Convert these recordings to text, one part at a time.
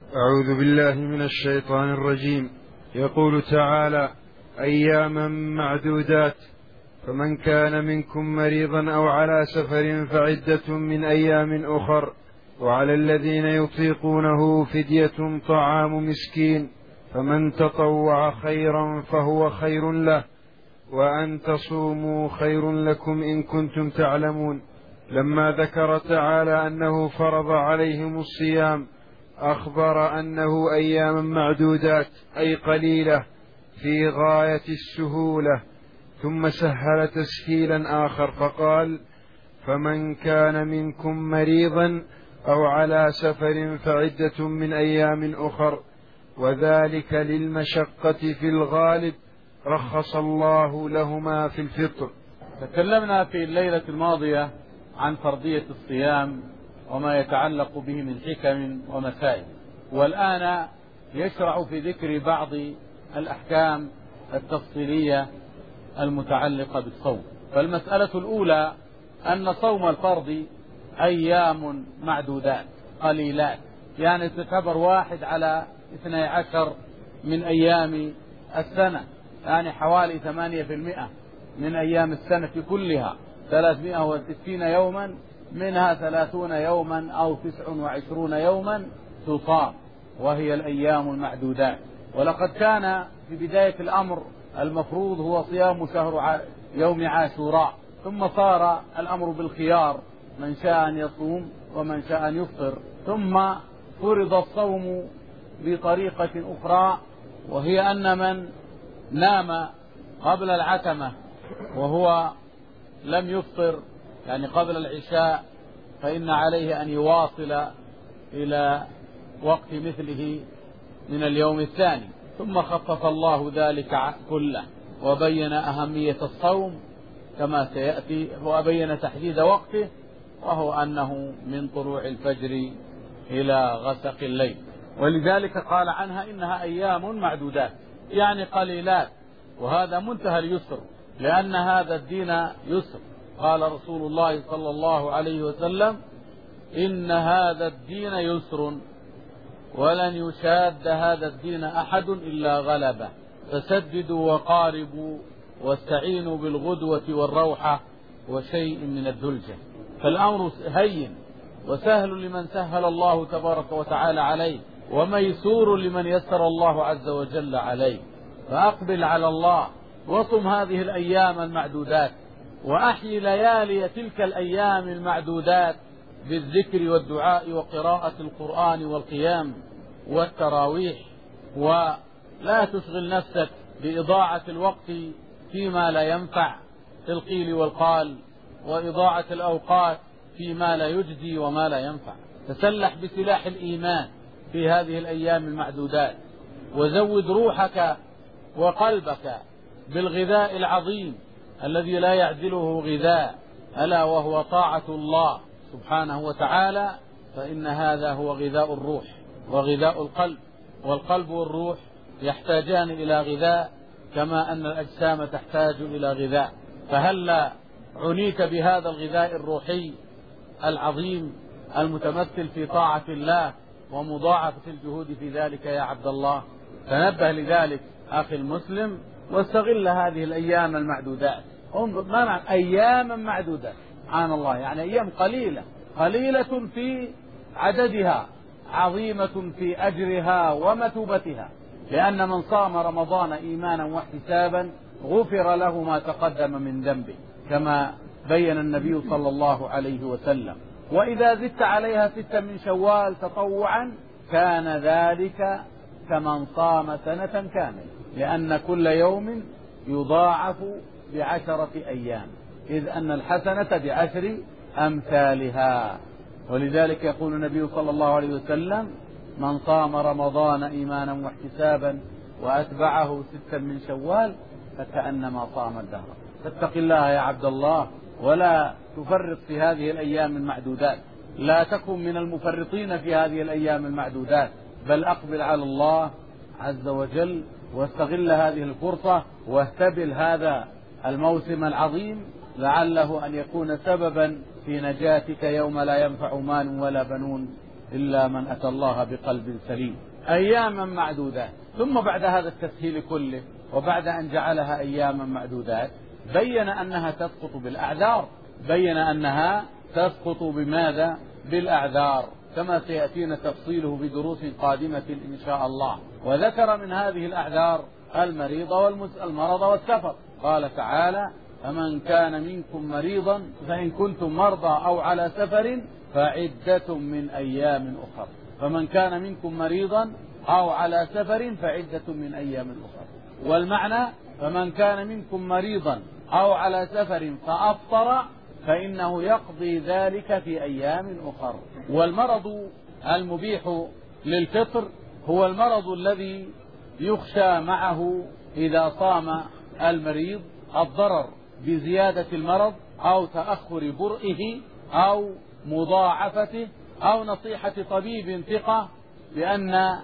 أعوذ بالله من الشيطان الرجيم. يقول تعالى: أياما معدودات، فمن كان منكم مريضا أو على سفر فعدة من أيام أخر، وعلى الذين يطيقونه فدية طعام مسكين، فمن تطوع خيرا فهو خير له، وأن تصوموا خير لكم إن كنتم تعلمون. لما ذكر تعالى أنه فرض عليهم الصيام أخبر أنه أياما معدودات، أي قليلة في غاية السهولة، ثم سهل تسهيلا آخر فقال: فمن كان منكم مريضا أو على سفر فعدة من أيام أخر، وذلك للمشقة في الغالب، رخص الله لهما في الفطر. تكلمنا في الليلة الماضية عن فرضية الصيام وما يتعلق به من حكم ومسائل، والآن يشرع في ذكر بعض الأحكام التفصيلية المتعلقة بالصوم. فالمسألة الأولى أن صوم الفرض أيام معدودات قليلات، يعني تعتبر 1 على 12 من أيام السنة، يعني حوالي 8% من أيام السنة كلها، 360 يوما، منها 30 يوما أو 29 يوما تصام، وهي الأيام المعدودات. ولقد كان في بداية الأمر المفروض هو صيام يوم عاشوراء، ثم صار الأمر بالخيار، من شاء أن يصوم ومن شاء أن يفطر، ثم فرض الصوم بطريقة أخرى، وهي أن من نام قبل العتمة وهو لم يفطر، يعني قبل العشاء، فإن عليه أن يواصل إلى وقت مثله من اليوم الثاني. ثم خفف الله ذلك كله وبين أهمية الصوم كما سيأتي، وبين تحديد وقته، وهو أنه من طلوع الفجر إلى غسق الليل. ولذلك قال عنها إنها أيام معدودات، يعني قليلات، وهذا منتهى اليسر، لأن هذا الدين يسر. قال رسول الله صلى الله عليه وسلم: إن هذا الدين يسر ولن يشاد هذا الدين أحد إلا غلبه، فسددوا وقاربوا واستعينوا بالغدوة والروحة وشيء من الدلجة. فالأمر هين وسهل لمن سهل الله تبارك وتعالى عليه، وميسور لمن يسر الله عز وجل عليه. فأقبل على الله وصم هذه الأيام المعدودات، وأحيي ليالي تلك الأيام المعدودات بالذكر والدعاء وقراءة القرآن والقيام والتراويح، ولا تشغل نفسك بإضاعة الوقت فيما لا ينفع في القيل والقال، وإضاعة الأوقات فيما لا يجدي وما لا ينفع. تسلح بسلاح الإيمان في هذه الأيام المعدودات، وزود روحك وقلبك بالغذاء العظيم الذي لا يعدله غذاء، ألا وهو طاعة الله سبحانه وتعالى، فإن هذا هو غذاء الروح وغذاء القلب، والقلب والروح يحتاجان إلى غذاء كما أن الأجسام تحتاج إلى غذاء. فهلا عنيت بهذا الغذاء الروحي العظيم المتمثل في طاعة الله ومضاعفة الجهود في ذلك يا عبد الله. تنبه لذلك أخي المسلم، واستغل هذه الأيام المعدودات. انظر ما معنى أياما معدودات؟ سبحان الله، يعني أيام قليلة في عددها، عظيمة في أجرها ومثوبتها، لأن من صام رمضان إيمانا واحتسابا غفر له ما تقدم من ذنبه، كما بين النبي صلى الله عليه وسلم. وإذا زدت عليها 6 من شوال تطوعا كان ذلك كمن صام سنة كاملة، لأن كل يوم يضاعف ب10 أيام، إذ أن الحسنة ب10 أمثالها. ولذلك يقول النبي صلى الله عليه وسلم: من صام رمضان إيمانا واحتسابا وأتبعه 6 من شوال فكأنما صام الدهر. فاتق الله يا عبد الله، ولا تفرط في هذه الأيام المعدودات، لا تكن من المفرطين في هذه الأيام المعدودات، بل أقبل على الله عز وجل واستغل هذه الفرصة، واهتبل هذا الموسم العظيم لعله أن يكون سببا في نجاتك يوم لا ينفع مال ولا بنون إلا من أتى الله بقلب سليم. أياما معدودات. ثم بعد هذا التسهيل كله وبعد أن جعلها أياما معدودات بين أنها تسقط بالأعذار. بين أنها تسقط بماذا؟ بالأعذار، كما سيأتينا تفصيله بدروس قادمة إن شاء الله. وذكر من هذه الأعذار المرض والسفر. قال تعالى: فمن كان منكم مريضا فإن كنتم مرضى أو على سفر فعدة من أيام أخر. فمن كان منكم مريضا أو على سفر فعدة من أيام أخر. والمعنى: فمن كان منكم مريضا أو على سفر فأفطر فإنه يقضي ذلك في أيام أخر. والمرض المبيح للفطر هو المرض الذي يخشى معه إذا صام المريض الضرر بزيادة المرض أو تأخر برئه أو مضاعفته أو نصيحة طبيب ثقة بأن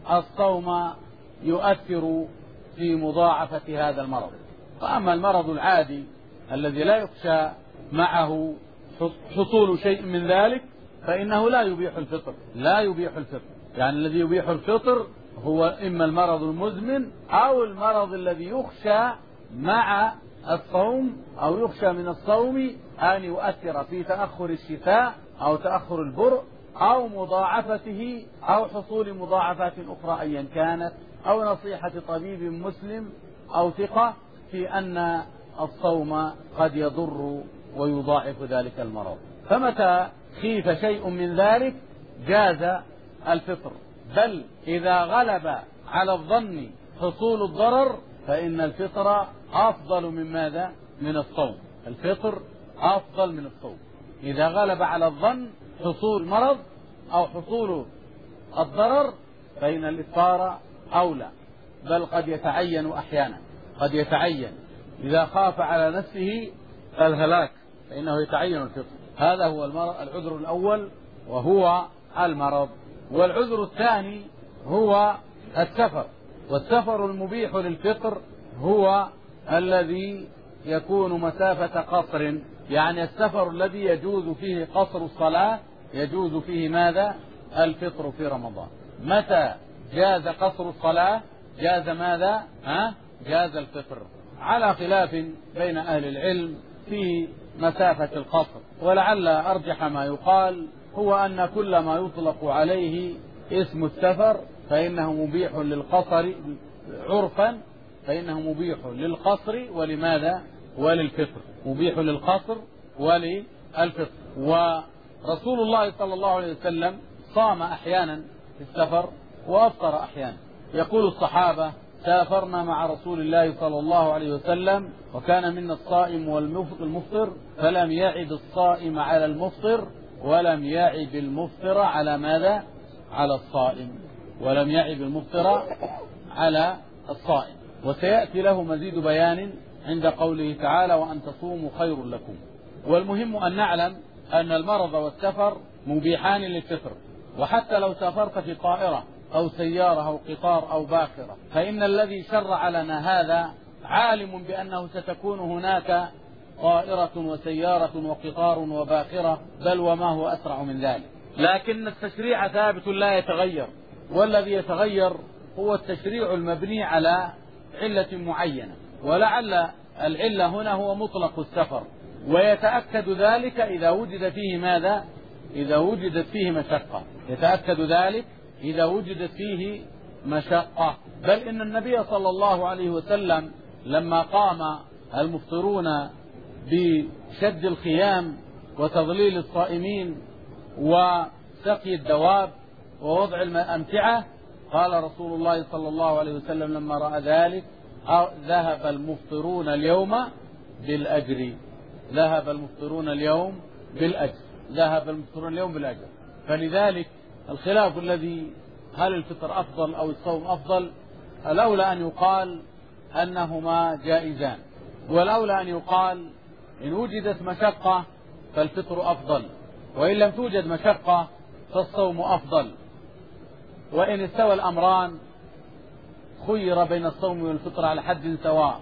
الصوم يؤثر في مضاعفة هذا المرض. فأما المرض العادي الذي لا يخشى معه حصول شيء من ذلك فإنه لا يبيح الفطر. لا يبيح الفطر، يعني الذي يبيح الفطر هو إما المرض المزمن أو المرض الذي يخشى مع الصوم أو يخشى من الصوم أن يؤثر في تأخر الشفاء أو تأخر البرء أو مضاعفته أو حصول مضاعفات أخرى أيا كانت، أو نصيحة طبيب مسلم أو ثقة في أن الصوم قد يضر ويضاعف ذلك المرض. فمتى خيف شيء من ذلك جاز الفطر، بل إذا غلب على الظن حصول الضرر فإن الفطر أفضل من ماذا؟ من الصوم. الفطر أفضل من الصوم إذا غلب على الظن حصول مرض أو حصول الضرر، فإن الإفطار أولى، بل قد يتعين أحيانا، قد يتعين إذا خاف على نفسه الهلاك فإنه يتعين الفطر. هذا هو العذر الأول وهو المرض. والعذر الثاني هو السفر. والسفر المبيح للفطر هو الذي يكون مسافة قصر، يعني السفر الذي يجوز فيه قصر الصلاة يجوز فيه ماذا؟ الفطر في رمضان. متى جاز قصر الصلاة جاز ماذا؟ جاز الفطر، على خلاف بين أهل العلم في مسافة القصر. ولعل أرجح ما يقال هو أن كل ما يطلق عليه اسم السفر فإنه مبيح للقصر عرفا، فإنه مبيح للقصر ولماذا؟ وللفطر. مبيح للقصر وللفطر. ورسول الله صلى الله عليه وسلم صام أحيانا في السفر وأفطر أحيانا. يقول الصحابة: سافرنا مع رسول الله صلى الله عليه وسلم وكان منا الصائم والمفطر فلم يعب الصائم على المفطر ولم يعب المفطر على ماذا؟ على الصائم. ولم يعب المفطر على الصائم. وسيأتي له مزيد بيان عند قوله تعالى: وأن تصوموا خير لكم. والمهم أن نعلم أن المرض والسفر مبيحان للفطر. وحتى لو سافرت في طائرة أو سيارة أو قطار أو باخرة فإن الذي شرع لنا هذا عالم بأنه ستكون هناك طائرة وسيارة وقطار وباخرة، بل وما هو أسرع من ذلك. لكن التشريع ثابت لا يتغير، والذي يتغير هو التشريع المبني على علة معينة، ولعل العلة هنا هو مطلق السفر، ويتأكد ذلك إذا وجد فيه ماذا؟ إذا وجدت فيه مشقة. يتأكد ذلك إذا وجدت فيه مشقة. بل إن النبي صلى الله عليه وسلم لما قام المفطرون بشد الخيام وتضليل الصائمين وسقي الدواب ووضع الأمتعة قال رسول الله صلى الله عليه وسلم لما رأى ذلك: ذهب المفطرون اليوم بالأجر. ذهب المفطرون اليوم بالأجر. ذهب المفطرون اليوم بالأجر. فلذلك الخلاف الذي هل الفطر أفضل أو الصوم أفضل، الأولى أن يقال أنهما جائزان، والأولى أن يقال إن وجدت مشقة فالفطر أفضل، وإن لم توجد مشقة فالصوم أفضل. وإن استوى الأمران خير بين الصوم والفطر على حد سواء.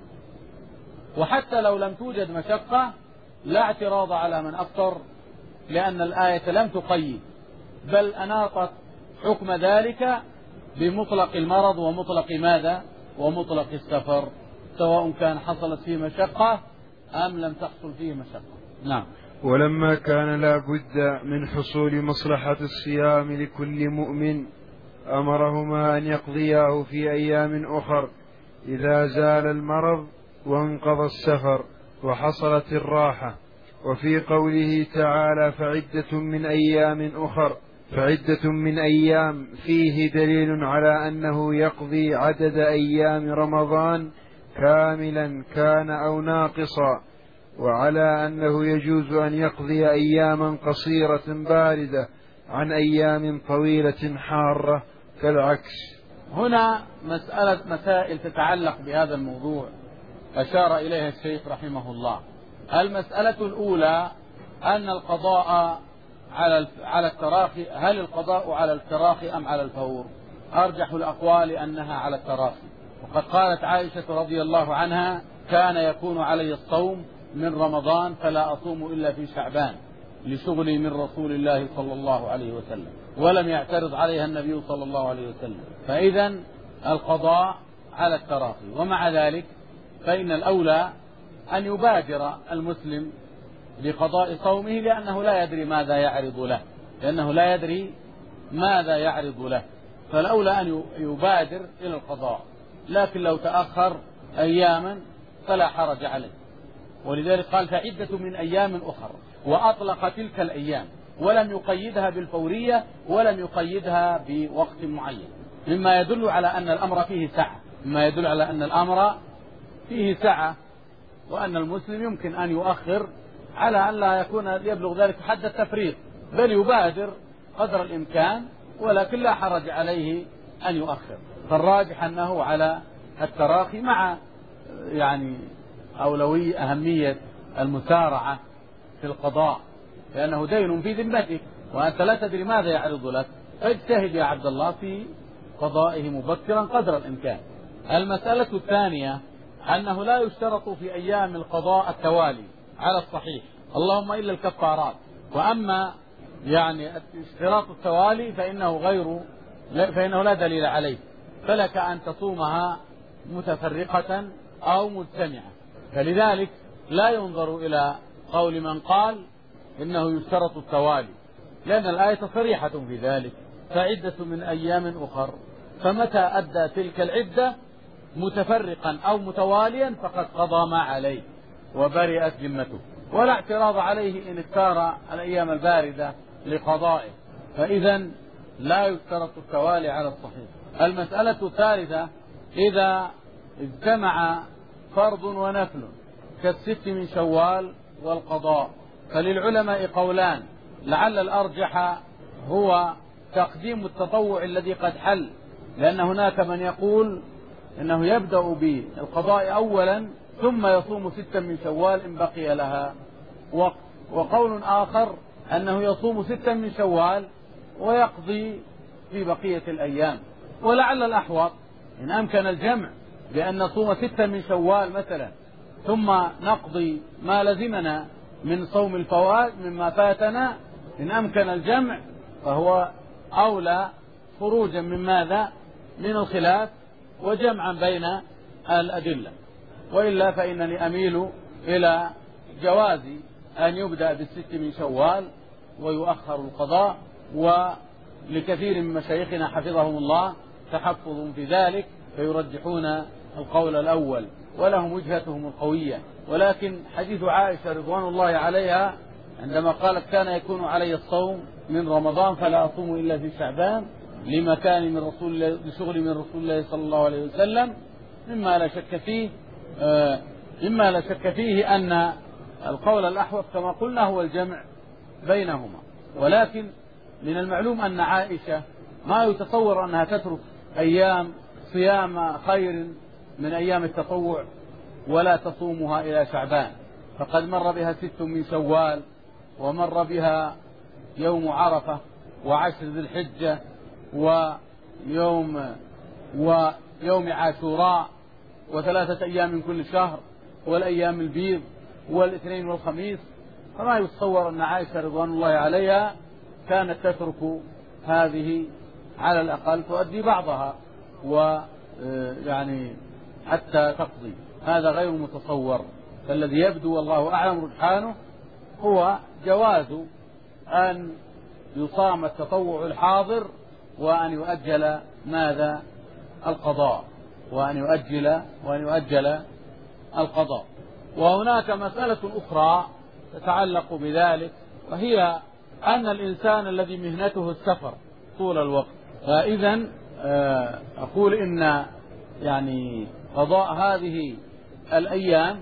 وحتى لو لم توجد مشقة لا اعتراض على من أفطر، لأن الآية لم تقيد بل أناطت حكم ذلك بمطلق المرض ومطلق ماذا؟ ومطلق السفر، سواء كان حصلت فيه مشقة أم لم تحصل فيه مشقة. نعم. ولما كان لا بد من حصول مصلحة الصيام لكل مؤمن أمرهما أن يقضياه في أيام أخر إذا زال المرض وانقضى السفر وحصلت الراحة. وفي قوله تعالى فعدة من أيام فيه دليل على أنه يقضي عدد أيام رمضان كاملا كان أو ناقصا، وعلى أنه يجوز أن يقضي أياما قصيرة باردة عن أيام طويلة حارة كالعكس. هنا مسائل تتعلق بهذا الموضوع أشار إليها الشيخ رحمه الله. المسألة الأولى أن القضاء على التراخي، هل القضاء على التراخي أم على الفور؟ أرجح الأقوال أنها على التراخي، وقد قالت عائشة رضي الله عنها كان يكون علي الصوم من رمضان فلا أصوم إلا في شعبان لشغلي من رسول الله صلى الله عليه وسلم، ولم يعترض عليها النبي صلى الله عليه وسلم. فإذا القضاء على التراخي. ومع ذلك فإن الأولى أن يبادر المسلم بقضاء صومه لأنه لا يدري ماذا يعرض له، فالأولى أن يبادر إلى القضاء. لكن لو تأخر أياما فلا حرج عليه، ولذلك قال فعدة من أيام أخر، وأطلق تلك الأيام ولم يقيدها بالفورية ولم يقيدها بوقت معين، مما يدل على أن الأمر فيه سعة، وأن المسلم يمكن أن يؤخر على أن لا يبلغ ذلك حد التفريط، بل يبادر قدر الإمكان، ولكن لا حرج عليه أن يؤخر. فالراجح أنه على التراخي مع أهمية المسارعة في القضاء، لأنه دين في ذمتك وأنت لا تدري ماذا يعرض لك، فاجتهد يا عبد الله في قضائه مبكرا قدر الإمكان. المسألة الثانية أنه لا يشترط في أيام القضاء التوالي على الصحيح، اللهم إلا الكفارات. وأما اشتراط التوالي فإنه لا دليل عليه، فلك أن تصومها متفرقة أو مجتمعة. فلذلك لا ينظر إلى قول من قال إنه يشترط التوالي، لأن الآية صريحة في ذلك، فعدة من أيام أخر، فمتى أدى تلك العدة متفرقا أو متواليا فقد قضى ما عليه وبرئت ذمته، ولا اعتراض عليه إن اختار الأيام الباردة لقضائه، فإذا لا يشترط التوالي على الصحيح. المسألة الثالثة إذا اجتمع فرض ونفل كالست من شوال والقضاء، فللعلماء قولان، لعل الأرجح هو تقديم التطوع الذي قد حل، لأن هناك من يقول إنه يبدأ بالقضاء أولا ثم يصوم ستا من شوال إن بقي لها وقت، وقول آخر أنه يصوم ستا من شوال ويقضي في بقية الأيام. ولعل الأحوط إن أمكن الجمع بأن نصوم ستا من شوال مثلا ثم نقضي ما لزمنا من صوم الفوات مما فاتنا، إن أمكن الجمع فهو أولى خروجا من ماذا؟ من الخلاف وجمعا بين الأدلة. وإلا فإنني أميل إلى جواز أن يبدأ بالست من شوال ويؤخر القضاء، ولكثير من مشايخنا حفظهم الله تحفظ في ذلك فيرجحون القول الأول ولهم وجهتهم القوية. ولكن حديث عائشة رضوان الله عليها عندما قالت كان يكون علي الصوم من رمضان فلا أصوم إلا في شعبان لمكان من رسول الله لشغل من رسول الله صلى الله عليه وسلم، مما لا شك فيه أن القول الأحوط كما قلنا هو الجمع بينهما. ولكن من المعلوم أن عائشة ما يتصور أنها تترك أيام صيام خير من أيام التطوع ولا تصومها إلى شعبان، فقد مر بها ست من شوال، ومر بها يوم عرفة وعشر ذي الحجة ويوم عاشوراء وثلاثة أيام من كل شهر والأيام البيض والاثنين والخميس. فما يتصور أن عائشة رضوان الله عليها كانت تترك هذه على الأقل تؤدي بعضها ويعني حتى تقضي. هذا غير متصور. فالذي يبدو والله أعلم رجحانه هو جواز أن يصام التطوع الحاضر وأن يؤجل ماذا؟ القضاء، وأن يؤجل القضاء. وهناك مسألة أخرى تتعلق بذلك، وهي أن الإنسان الذي مهنته السفر طول الوقت، فإذا أقول إن يعني قضاء هذه الأيام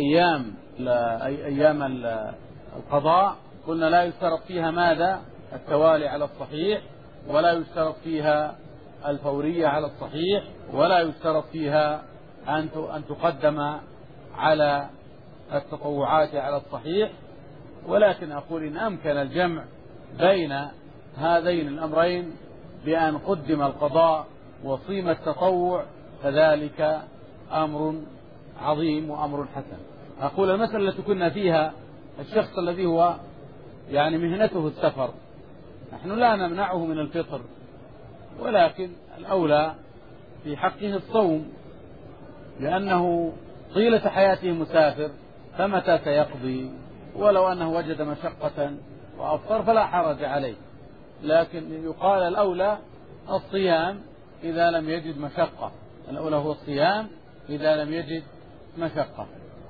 أيام القضاء قلنا لا يشترط فيها ماذا؟ التوالي على الصحيح، ولا يشترط فيها الفورية على الصحيح، ولا يشترط فيها أن تقدم على التطوعات على الصحيح. ولكن أقول إن أمكن الجمع بين هذين الأمرين بأن قدم القضاء وصيم التطوع فذلك أمر عظيم وأمر حسن. أقول المسألة التي كنا فيها الشخص الذي هو يعني مهنته السفر، نحن لا نمنعه من الفطر، ولكن الأولى في حقه الصوم، لأنه طيلة حياته مسافر، فمتى سيقضي؟ ولو أنه وجد مشقة وأفطر فلا حرج عليه، لكن يقال الأولى الصيام إذا لم يجد مشقة. الأولى هو الصيام إذا لم يجد مشقة.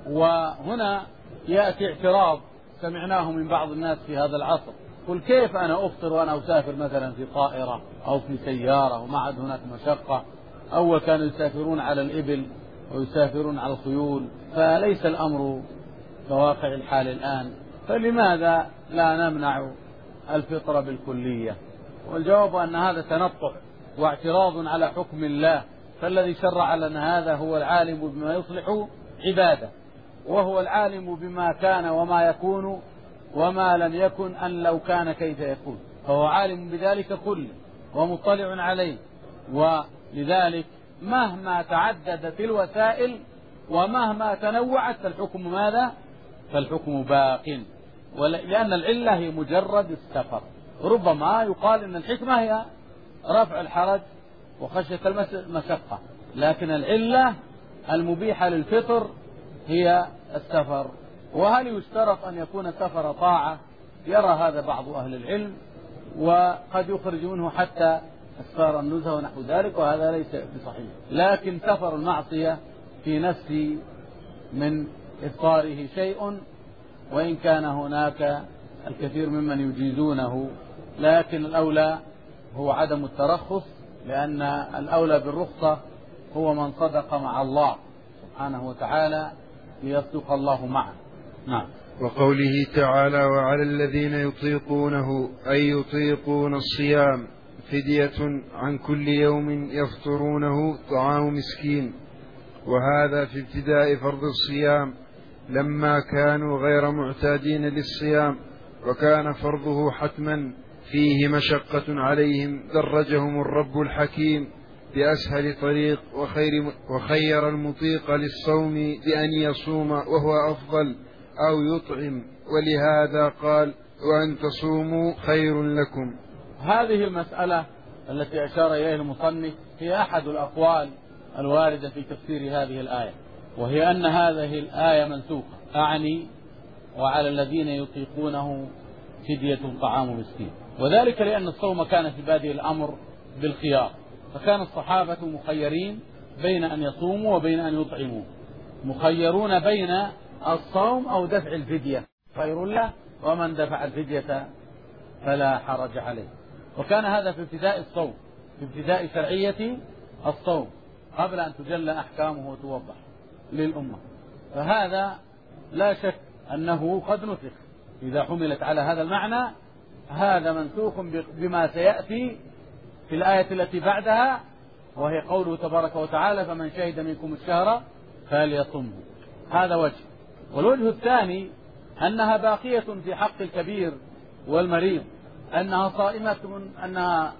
وهنا يأتي اعتراض سمعناه من بعض الناس في هذا العصر، قل كيف أنا أفطر وأنا أسافر مثلا في طائرة أو في سيارة وما عاد هناك مشقة؟ أول كانوا يسافرون على الإبل ويسافرون على الخيول، فليس الأمر كواقع الحال الآن، فلماذا لا نمنع الفطر بالكلية؟ والجواب أن هذا تنطع واعتراض على حكم الله، فالذي شرع لنا هذا هو العالم بما يصلح عباده، وهو العالم بما كان وما يكون وما لم يكن أن لو كان كيف يكون، فهو عالم بذلك كله ومطلع عليه. ولذلك مهما تعددت الوسائل ومهما تنوعت فالحكم ماذا؟ فالحكم باق، لأن العلة هي مجرد السفر. ربما يقال إن الحكمة هي رفع الحرج وخشية المشقة، لكن العلة المبيحة للفطر هي السفر. وهل يشترط أن يكون السفر طاعة؟ يرى هذا بعض أهل العلم، وقد يخرج منه حتى أسفار النزهة ونحو ذلك، وهذا ليس بصحيح. لكن سفر المعصية في نفس من إفطاره شيء، وإن كان هناك الكثير ممن يجيزونه، لكن الأولى هو عدم الترخص، لأن الأولى بالرخصة هو من صدق مع الله سبحانه وتعالى ليصدق الله معه. نعم. وقوله تعالى وعلى الذين يطيقونه أي يطيقون الصيام فدية عن كل يوم يفطرونه طعام مسكين. وهذا في ابتداء فرض الصيام لما كانوا غير معتادين للصيام، وكان فرضه حتما فيه مشقة عليهم، درجهم الرب الحكيم بأسهل طريق، وخير المطيق للصوم بأن يصوم وهو أفضل أو يطعم، ولهذا قال وأن تصوموا خير لكم. هذه المسألة التي أشار إليها المصنف هي أحد الأقوال الواردة في تفسير هذه الآية، وهي أن هذه الآية منسوخة، أعني وعلى الذين يطيقونه فدية طعام مسكين. وذلك لأن الصوم كان في بادئ الأمر بالخيار، فكان الصحابة مخيرين بين أن يصوموا وبين أن يطعموا، مخيرون بين الصوم أو دفع الفدية، خير له، ومن دفع الفدية فلا حرج عليه. وكان هذا في ابتداء الصوم، في ابتداء شرعية الصوم قبل أن تجلى أحكامه وتوضح للأمة. فهذا لا شك أنه قد نسخ إذا حملت على هذا المعنى. هذا منسوخ بما سيأتي في الآية التي بعدها، وهي قوله تبارك وتعالى فمن شهد منكم الشهر فليصمه. هذا وجه. والوجه الثاني أنها باقية في حق الكبير والمريض، أنها صائمة، أنها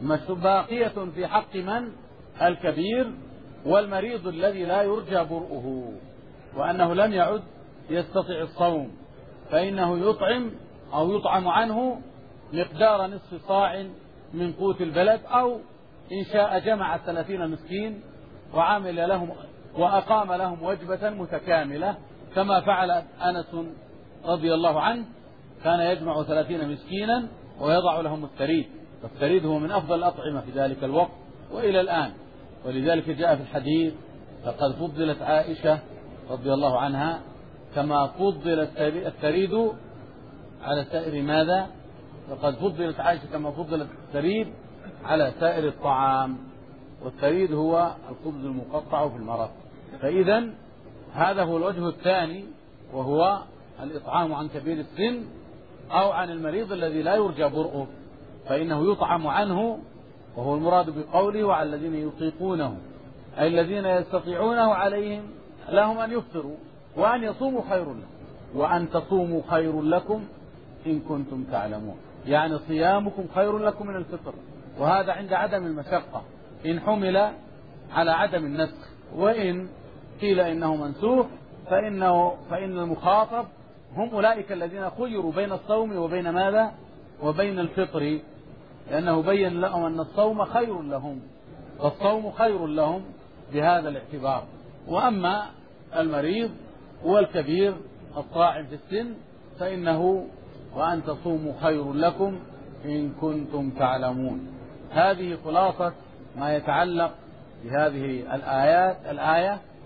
باقية في حق من؟ الكبير والمريض الذي لا يرجى برؤه، وأنه لم يعد يستطيع الصوم، فإنه يطعم أو يطعم عنه مقدار نصف صاع من قوت البلد، أو إن شاء جمع 30 مسكين وعامل لهم وأقام لهم وجبة متكاملة، كما فعل أنس رضي الله عنه، كان يجمع 30 مسكينا ويضع لهم الثريد، والثريد هو من أفضل الأطعمة في ذلك الوقت وإلى الآن. ولذلك جاء في الحديث: فقد فضلت عائشة رضي الله عنها كما فضل الثريد على سائر ماذا؟ فقد فضلت عائشة كما فضل الثريد على سائر الطعام، والثريد هو الخبز المقطع في المرق. فإذا هذا هو الوجه الثاني، وهو الإطعام عن كبير السن أو عن المريض الذي لا يرجى برؤه، فإنه يطعم عنه، وهو المراد بقوله: وعلى الذين يطيقونه، أي الذين يستطيعونه عليهم لهم أن يفطروا، وأن يصوموا خير لهم، وأن تصوموا خير لكم إن كنتم تعلمون، يعني صيامكم خير لكم من الفطر. وهذا عند عدم المشقة، إن حمل على عدم النسخ، وإن قيل إنه منسوخ فإن المخاطب هم أولئك الذين خيروا بين الصوم وبين ماذا؟ وبين الفطر، لأنه بين لهم أن الصوم خير لهم، فالصوم خير لهم بهذا الاعتبار. وأما المريض والكبير الطاعن في السن فإنه وأن تصوموا خير لكم إن كنتم تعلمون. هذه خلاصة ما يتعلق بهذه الآية